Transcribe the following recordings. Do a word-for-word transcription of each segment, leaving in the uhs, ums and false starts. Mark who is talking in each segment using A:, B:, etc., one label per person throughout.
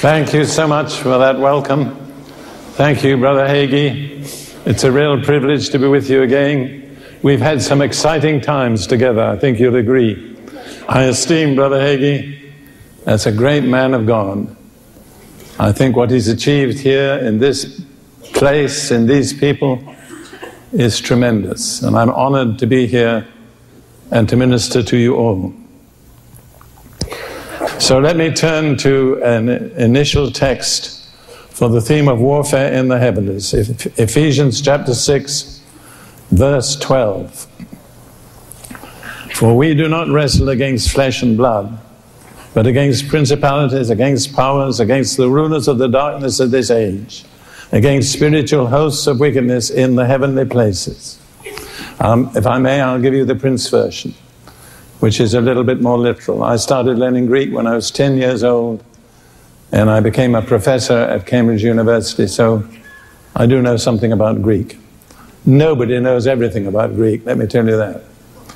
A: Thank you so much for that welcome. Thank you, Brother Hagee. It's a real privilege to be with you again. We've had some exciting times together, I think you'll agree. I esteem Brother Hagee as a great man of God. I think what he's achieved here in this place, in these people, is tremendous. And I'm honored to be here and to minister to you all. So let me turn to an initial text for the theme of warfare in the heavens. Ephesians chapter six, verse twelve. For we do not wrestle against flesh and blood, but against principalities, against powers, against the rulers of the darkness of this age, against spiritual hosts of wickedness in the heavenly places. Um, if I may, I'll give you the Prince version, which is a little bit more literal. I started learning Greek when I was ten years old, and I became a professor at Cambridge University, so I do know something about Greek. Nobody knows everything about Greek, let me tell you that.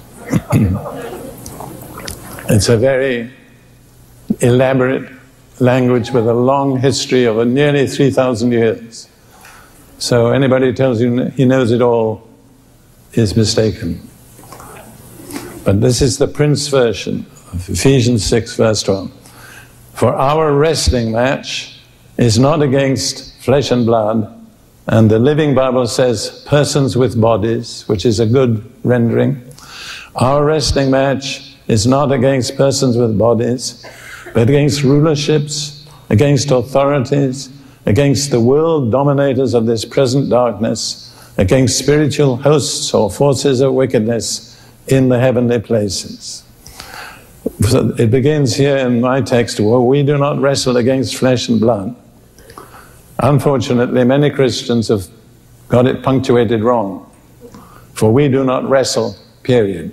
A: It's a very elaborate language with a long history of nearly three thousand years. So anybody who tells you he knows it all is mistaken. But this is the Prince version of Ephesians six, verse twelve. For our wrestling match is not against flesh and blood, and the Living Bible says persons with bodies, which is a good rendering. Our wrestling match is not against persons with bodies, but against rulerships, against authorities, against the world dominators of this present darkness, against spiritual hosts or forces of wickedness in the heavenly places. So it begins here in my text, well, we do not wrestle against flesh and blood. Unfortunately, many Christians have got it punctuated wrong. For we do not wrestle, period.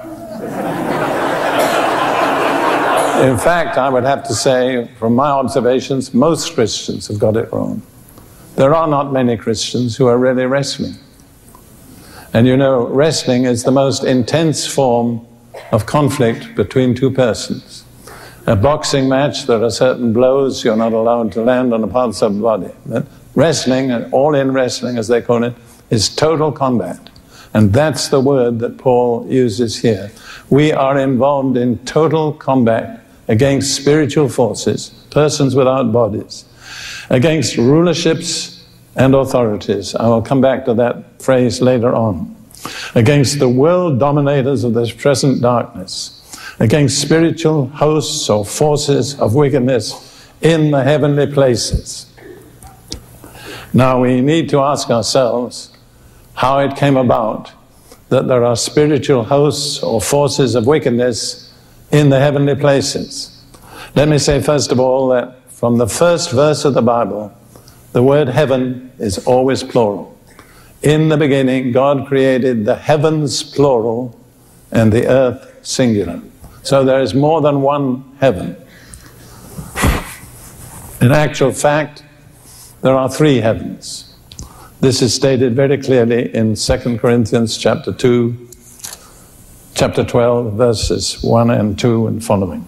A: In fact, I would have to say, from my observations, most Christians have got it wrong. There are not many Christians who are really wrestling. And you know, wrestling is the most intense form of conflict between two persons. A boxing match, there are certain blows you're not allowed to land on the parts of the body. But wrestling, all-in wrestling as they call it, is total combat. And that's the word that Paul uses here. We are involved in total combat against spiritual forces, persons without bodies, against rulerships and authorities. I will come back to that phrase later on. Against the world dominators of this present darkness, against spiritual hosts or forces of wickedness in the heavenly places. Now we need to ask ourselves how it came about that there are spiritual hosts or forces of wickedness in the heavenly places. Let me say first of all that from the first verse of the Bible, the word heaven is always plural. In the beginning, God created the heavens plural and the earth singular. So there is more than one heaven. In actual fact, there are three heavens. This is stated very clearly in Second Corinthians chapter two, chapter twelve, verses one and two and following.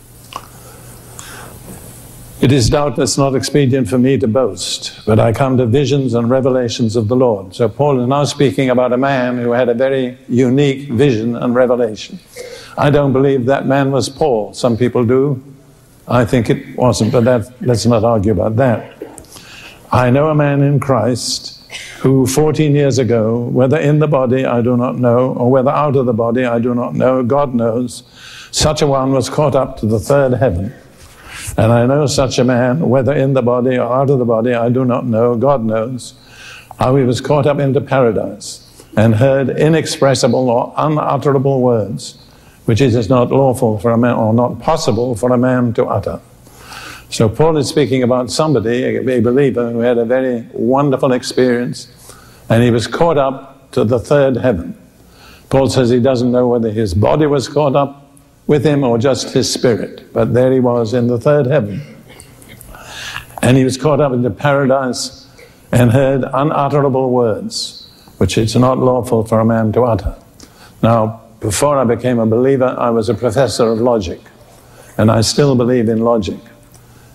A: It is doubtless not expedient for me to boast, but I come to visions and revelations of the Lord. So Paul is now speaking about a man who had a very unique vision and revelation. I don't believe that man was Paul. Some people do. I think it wasn't, but that, let's not argue about that. I know a man in Christ who fourteen years ago, whether in the body I do not know, or whether out of the body I do not know, God knows, such a one was caught up to the third heaven. And I know such a man, whether in the body or out of the body, I do not know, God knows, how he was caught up into paradise and heard inexpressible or unutterable words, which it is not lawful for a man, or not possible for a man to utter. So Paul is speaking about somebody, a believer, who had a very wonderful experience, and he was caught up to the third heaven. Paul says he doesn't know whether his body was caught up with him or just his spirit, but there he was in the third heaven. And he was caught up into paradise and heard unutterable words, which it's not lawful for a man to utter. Now, before I became a believer, I was a professor of logic, and I still believe in logic.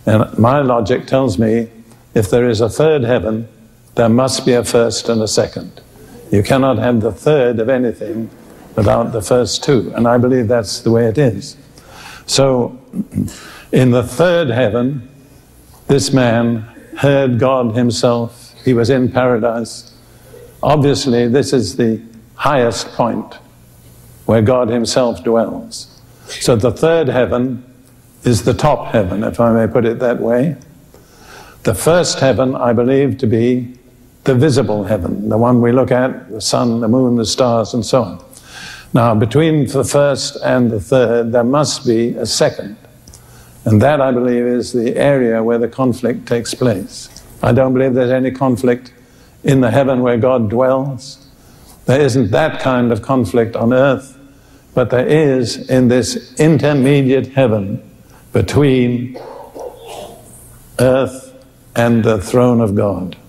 A: And my logic tells me if there is a third heaven, there must be a first and a second. You cannot have the third of anything without the first two, and I believe that's the way it is. So, in the third heaven, this man heard God himself. He was in paradise. Obviously, this is the highest point where God himself dwells. So the third heaven is the top heaven, if I may put it that way. The first heaven, I believe to be the visible heaven, the one we look at, the sun, the moon, the stars, and so on. Now, between the first and the third, there must be a second. And that, I believe, is the area where the conflict takes place. I don't believe there's any conflict in the heaven where God dwells. There isn't that kind of conflict on earth, but there is in this intermediate heaven between earth and the throne of God.